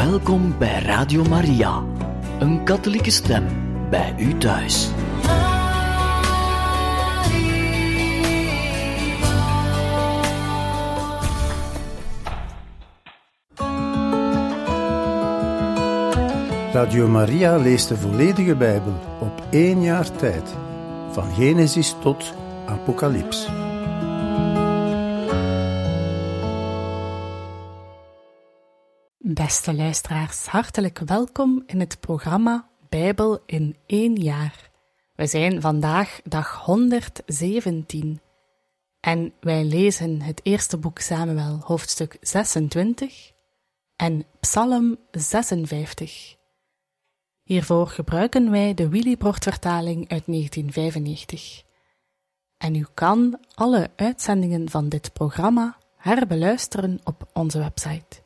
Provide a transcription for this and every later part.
Welkom bij Radio Maria, een katholieke stem bij u thuis. Radio Maria leest de volledige Bijbel op 1 jaar tijd, van Genesis tot Apocalyps. Beste luisteraars, hartelijk welkom in het programma Bijbel in 1 jaar. We zijn vandaag dag 117 en wij lezen het eerste boek Samuel, hoofdstuk 26 en Psalm 56. Hiervoor gebruiken wij de Willibrord-vertaling uit 1995. En u kan alle uitzendingen van dit programma herbeluisteren op onze website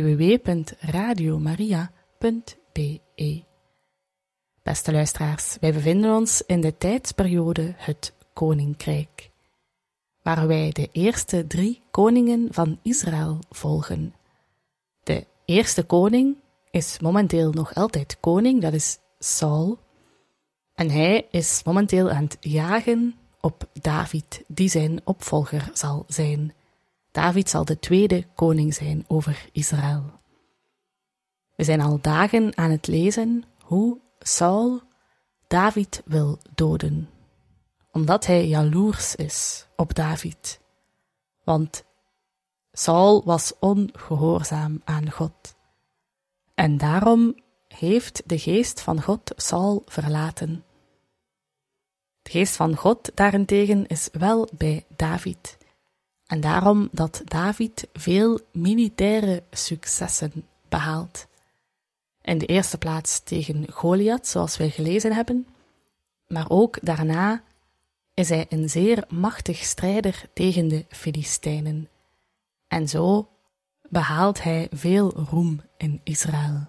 www.radiomaria.be. Beste luisteraars, wij bevinden ons in de tijdsperiode het Koninkrijk, waar wij de eerste 3 koningen van Israël volgen. De eerste koning is momenteel nog altijd koning, dat is Saul. En hij is momenteel aan het jagen op David, die zijn opvolger zal zijn. David zal de tweede koning zijn over Israël. We zijn al dagen aan het lezen hoe Saul David wil doden, omdat hij jaloers is op David. Want Saul was ongehoorzaam aan God. En daarom heeft de geest van God Saul verlaten. De geest van God daarentegen is wel bij David. En daarom dat David veel militaire successen behaalt. In de eerste plaats tegen Goliath, zoals wij gelezen hebben, maar ook daarna is hij een zeer machtig strijder tegen de Filistijnen. En zo behaalt hij veel roem in Israël.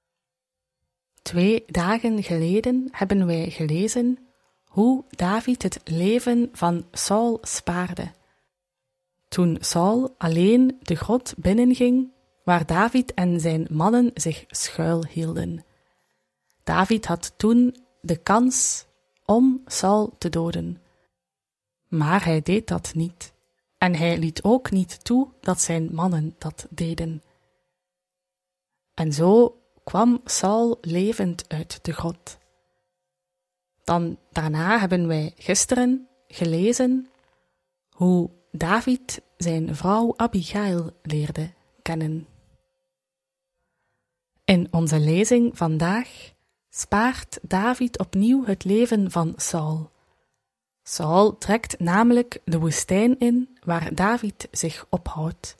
2 dagen geleden hebben wij gelezen hoe David het leven van Saul spaarde. Toen Saul alleen de grot binnenging, waar David en zijn mannen zich schuilhielden. David had toen de kans om Saul te doden. Maar hij deed dat niet. En hij liet ook niet toe dat zijn mannen dat deden. En zo kwam Saul levend uit de grot. Dan daarna hebben wij gisteren gelezen hoe David zijn vrouw Abigail leerde kennen. In onze lezing vandaag spaart David opnieuw het leven van Saul. Saul trekt namelijk de woestijn in waar David zich ophoudt.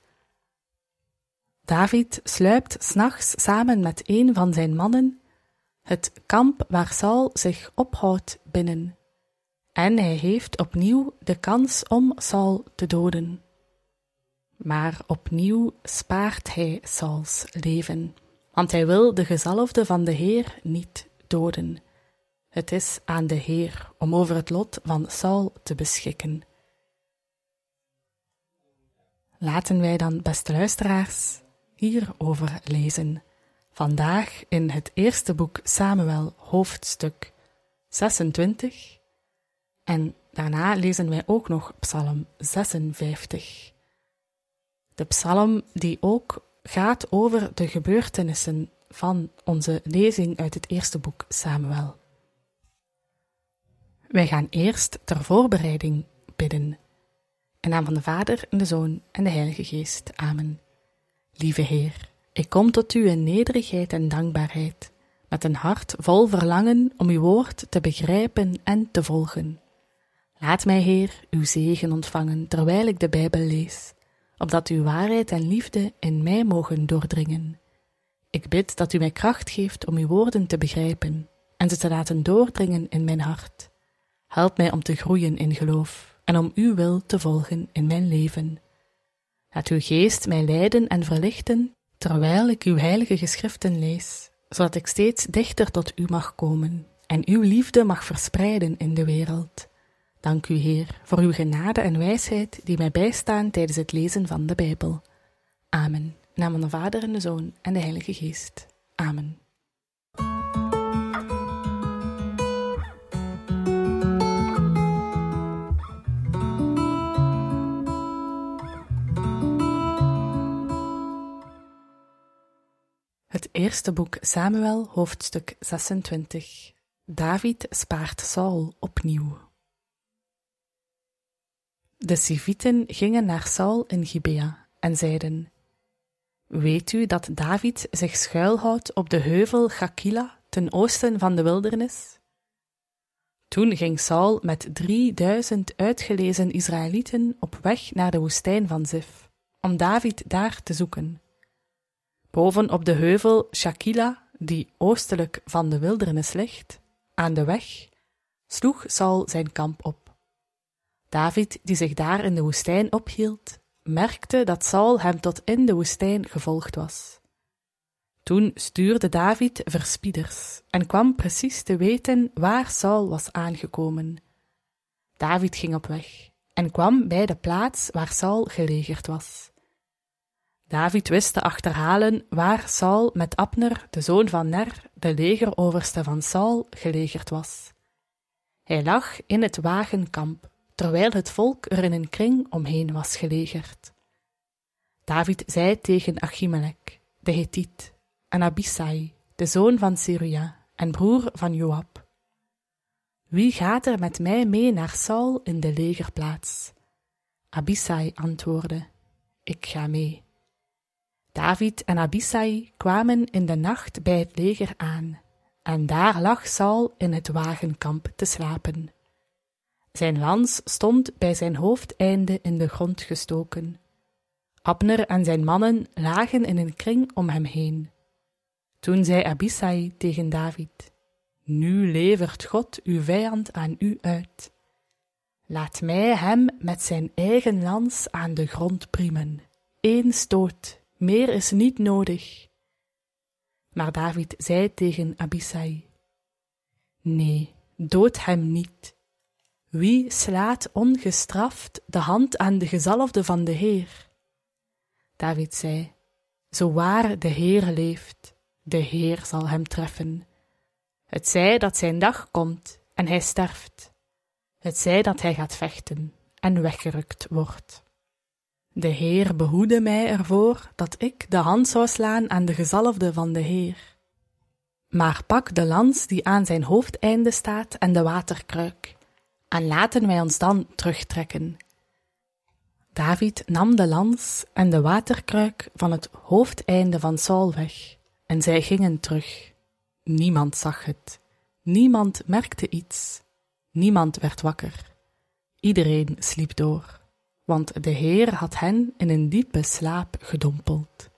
David sluipt 's nachts samen met een van zijn mannen het kamp waar Saul zich ophoudt binnen. En hij heeft opnieuw de kans om Saul te doden. Maar opnieuw spaart hij Sauls leven, want hij wil de gezalfde van de Heer niet doden. Het is aan de Heer om over het lot van Saul te beschikken. Laten wij dan, beste luisteraars, hierover lezen. Vandaag in het eerste boek Samuel, hoofdstuk 26. En daarna lezen wij ook nog Psalm 56. De psalm die ook gaat over de gebeurtenissen van onze lezing uit het eerste boek Samuel. Wij gaan eerst ter voorbereiding bidden. In naam van de Vader en de Zoon en de Heilige Geest. Amen. Lieve Heer, ik kom tot u in nederigheid en dankbaarheid, met een hart vol verlangen om uw woord te begrijpen en te volgen. Laat mij, Heer, uw zegen ontvangen terwijl ik de Bijbel lees, opdat uw waarheid en liefde in mij mogen doordringen. Ik bid dat u mij kracht geeft om uw woorden te begrijpen en ze te laten doordringen in mijn hart. Help mij om te groeien in geloof en om uw wil te volgen in mijn leven. Laat uw geest mij leiden en verlichten, terwijl ik uw heilige geschriften lees, zodat ik steeds dichter tot u mag komen en uw liefde mag verspreiden in de wereld. Dank u, Heer, voor uw genade en wijsheid die mij bijstaan tijdens het lezen van de Bijbel. Amen. naam van de Vader en de Zoon en de Heilige Geest. Amen. Het eerste boek Samuel, hoofdstuk 26. David spaart Saul opnieuw. De Sivieten gingen naar Saul in Gibea en zeiden: Weet u dat David zich schuilhoudt op de heuvel Chakila ten oosten van de wildernis? Toen ging Saul met 3000 uitgelezen Israëlieten op weg naar de woestijn van Zif, om David daar te zoeken. Boven op de heuvel Chakila, die oostelijk van de wildernis ligt, aan de weg, sloeg Saul zijn kamp op. David, die zich daar in de woestijn ophield, merkte dat Saul hem tot in de woestijn gevolgd was. Toen stuurde David verspieders en kwam precies te weten waar Saul was aangekomen. David ging op weg en kwam bij de plaats waar Saul gelegerd was. David wist te achterhalen waar Saul met Abner, de zoon van Ner, de legeroverste van Saul, gelegerd was. Hij lag in het wagenkamp, terwijl het volk er in een kring omheen was gelegerd. David zei tegen Achimelech, de Hethiet, en Abisai, de zoon van Seruja en broer van Joab: Wie gaat er met mij mee naar Saul in de legerplaats? Abisai antwoordde: Ik ga mee. David en Abisai kwamen in de nacht bij het leger aan, en daar lag Saul in het wagenkamp te slapen. Zijn lans stond bij zijn hoofdeinde in de grond gestoken. Abner en zijn mannen lagen in een kring om hem heen. Toen zei Abisai tegen David: Nu levert God uw vijand aan u uit. Laat mij hem met zijn eigen lans aan de grond priemen. 1 stoot, meer is niet nodig. Maar David zei tegen Abisai: Nee, dood hem niet. Wie slaat ongestraft de hand aan de gezalfde van de Heer? David zei: Zo waar de Heer leeft, de Heer zal hem treffen. Het zij dat zijn dag komt en hij sterft. Het zij dat hij gaat vechten en weggerukt wordt. De Heer behoede mij ervoor dat ik de hand zou slaan aan de gezalfde van de Heer. Maar pak de lans die aan zijn hoofdeinde staat en de waterkruik, en laten wij ons dan terugtrekken. David nam de lans en de waterkruik van het hoofdeinde van Saul weg, en zij gingen terug. Niemand zag het, niemand merkte iets, niemand werd wakker. Iedereen sliep door, want de Heer had hen in een diepe slaap gedompeld.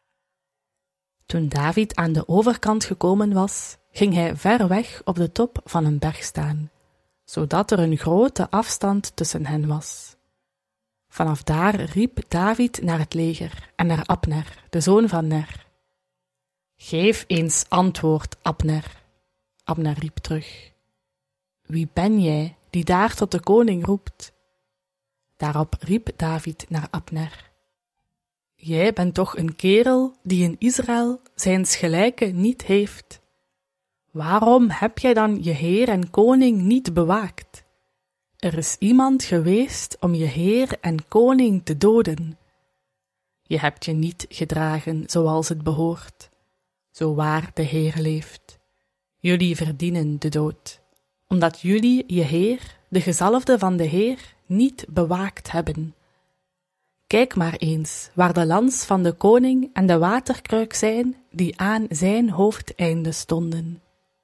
Toen David aan de overkant gekomen was, ging hij ver weg op de top van een berg staan, zodat er een grote afstand tussen hen was. Vanaf daar riep David naar het leger en naar Abner, de zoon van Ner. Geef eens antwoord, Abner. Abner riep terug: Wie ben jij die daar tot de koning roept? Daarop riep David naar Abner: Jij bent toch een kerel die in Israël zijns gelijke niet heeft? Waarom heb jij dan je heer en koning niet bewaakt? Er is iemand geweest om je heer en koning te doden. Je hebt je niet gedragen zoals het behoort, zo waar de Heer leeft. Jullie verdienen de dood, omdat jullie je heer, de gezalfde van de Heer, niet bewaakt hebben. Kijk maar eens waar de lans van de koning en de waterkruik zijn die aan zijn hoofdeinde stonden.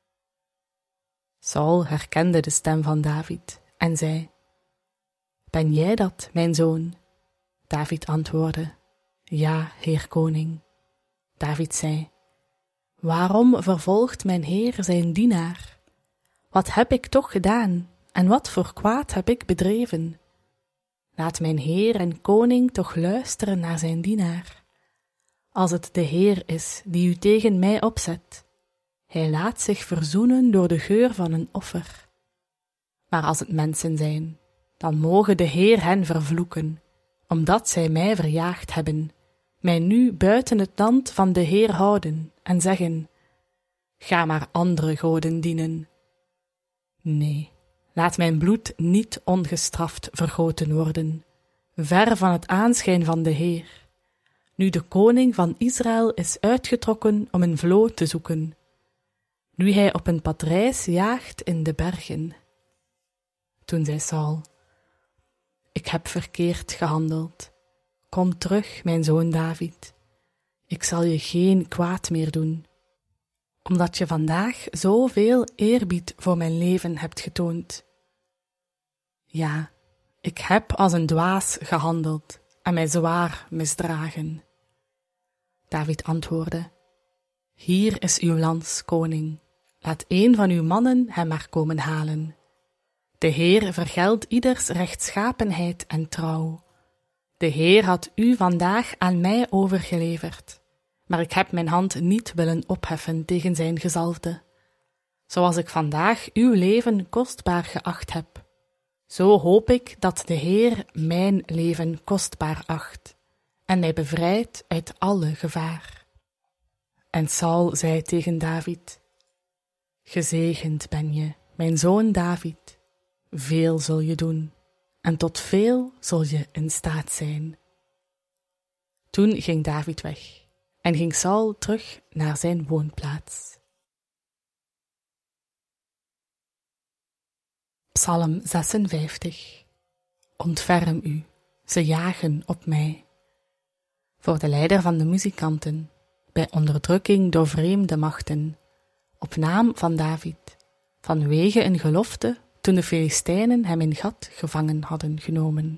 Saul herkende de stem van David en zei: Ben jij dat, mijn zoon? David antwoordde: Ja, heer koning. David zei: Waarom vervolgt mijn heer zijn dienaar? Wat heb ik toch gedaan en wat voor kwaad heb ik bedreven? Laat mijn heer en koning toch luisteren naar zijn dienaar. Als het de Heer is die u tegen mij opzet, hij laat zich verzoenen door de geur van een offer. Maar als het mensen zijn, dan moge de Heer hen vervloeken, omdat zij mij verjaagd hebben, mij nu buiten het land van de Heer houden en zeggen: ga maar andere goden dienen. Nee, laat mijn bloed niet ongestraft vergoten worden, ver van het aanschijn van de Heer, nu de koning van Israël is uitgetrokken om een vloo te zoeken, nu hij op een patrijs jaagt in de bergen. Toen zei Saul: ik heb verkeerd gehandeld. Kom terug, mijn zoon David. Ik zal je geen kwaad meer doen, omdat je vandaag zoveel eerbied voor mijn leven hebt getoond. Ja, ik heb als een dwaas gehandeld en mij zwaar misdragen. David antwoordde: hier is uw lans, koning. Laat een van uw mannen hem maar komen halen. De Heer vergeldt ieders rechtschapenheid en trouw. De Heer had u vandaag aan mij overgeleverd, maar ik heb mijn hand niet willen opheffen tegen zijn gezalfde. Zoals ik vandaag uw leven kostbaar geacht heb, zo hoop ik dat de Heer mijn leven kostbaar acht en mij bevrijdt uit alle gevaar. En Saul zei tegen David: gezegend ben je, mijn zoon David. Veel zul je doen, en tot veel zul je in staat zijn. Toen ging David weg, en ging Saul terug naar zijn woonplaats. Psalm 56. Ontferm u, ze jagen op mij. Voor de leider van de muzikanten, bij onderdrukking door vreemde machten, op naam van David, vanwege een gelofte toen de Filistijnen hem in Gat gevangen hadden genomen.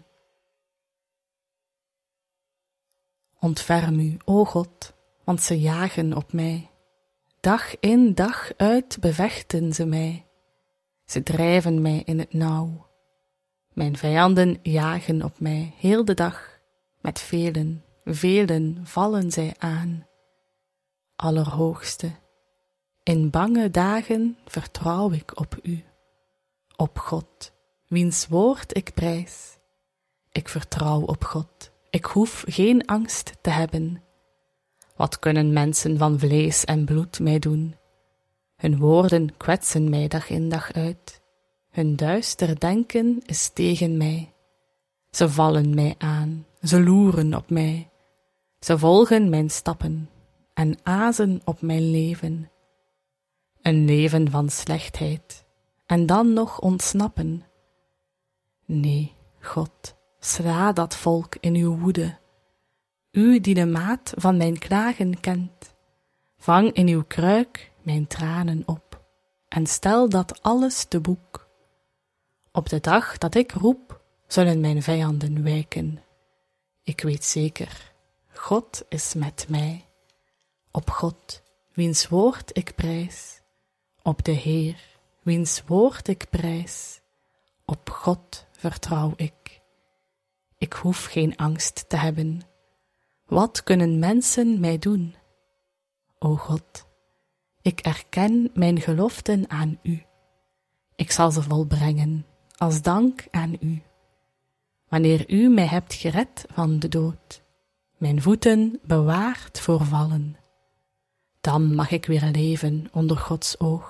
Ontferm u, o God, want ze jagen op mij. Dag in, dag uit bevechten ze mij. Ze drijven mij in het nauw. Mijn vijanden jagen op mij heel de dag. Met velen, velen vallen zij aan. Allerhoogste, in bange dagen vertrouw ik op u. Op God, wiens woord ik prijs. Ik vertrouw op God, ik hoef geen angst te hebben. Wat kunnen mensen van vlees en bloed mij doen? Hun woorden kwetsen mij dag in dag uit. Hun duister denken is tegen mij. Ze vallen mij aan, ze loeren op mij. Ze volgen mijn stappen en azen op mijn leven. Een leven van slechtheid, en dan nog ontsnappen. Nee, God, sla dat volk in uw woede. U die de maat van mijn klagen kent, vang in uw kruik mijn tranen op, en stel dat alles te boek. Op de dag dat ik roep, zullen mijn vijanden wijken. Ik weet zeker, God is met mij. Op God, wiens woord ik prijs. Op de Heer, wiens woord ik prijs. Op God vertrouw ik. Ik hoef geen angst te hebben. Wat kunnen mensen mij doen? O God, ik erken mijn geloften aan u. Ik zal ze volbrengen, als dank aan u. Wanneer u mij hebt gered van de dood, mijn voeten bewaard voor vallen, dan mag ik weer leven onder Gods oog.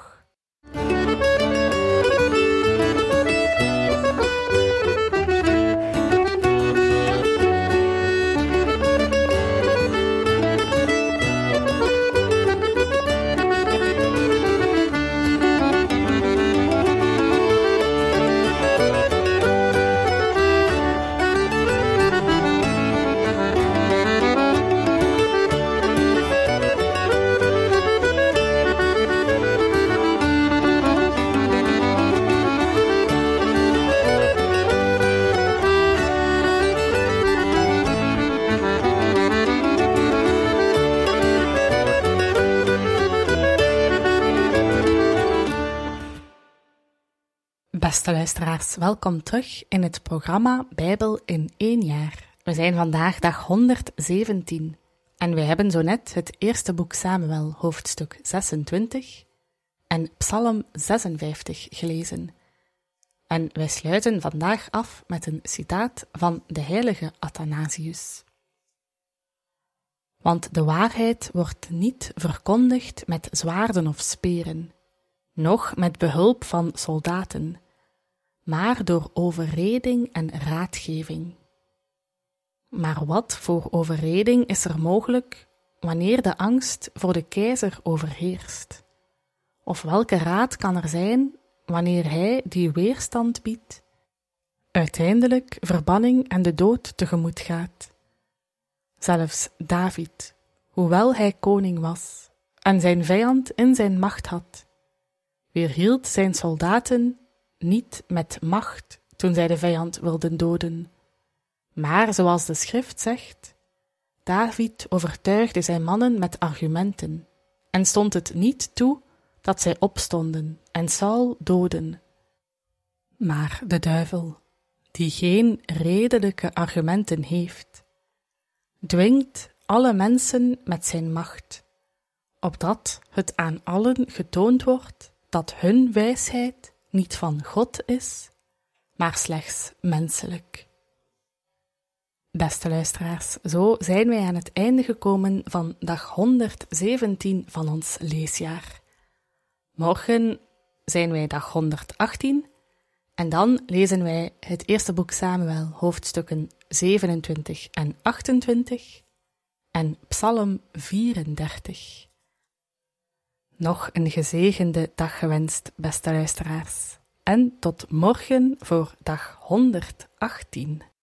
Beste luisteraars, welkom terug in het programma Bijbel in 1 jaar. We zijn vandaag dag 117 en we hebben zo net het eerste boek Samuel, hoofdstuk 26 en Psalm 56 gelezen. En wij sluiten vandaag af met een citaat van de heilige Athanasius. Want de waarheid wordt niet verkondigd met zwaarden of speren, noch met behulp van soldaten, maar door overreding en raadgeving. Maar wat voor overreding is er mogelijk wanneer de angst voor de keizer overheerst? Of welke raad kan er zijn wanneer hij die weerstand biedt, uiteindelijk verbanning en de dood tegemoet gaat? Zelfs David, hoewel hij koning was en zijn vijand in zijn macht had, weerhield zijn soldaten niet met macht toen zij de vijand wilden doden. Maar zoals de schrift zegt, David overtuigde zijn mannen met argumenten en stond het niet toe dat zij opstonden en Saul doden. Maar de duivel, die geen redelijke argumenten heeft, dwingt alle mensen met zijn macht, opdat het aan allen getoond wordt dat hun wijsheid niet van God is, maar slechts menselijk. Beste luisteraars, zo zijn wij aan het einde gekomen van dag 117 van ons leesjaar. Morgen zijn wij dag 118 en dan lezen wij het eerste boek Samuel, hoofdstukken 27 en 28 en Psalm 34. Nog een gezegende dag gewenst, beste luisteraars, en tot morgen voor dag 118.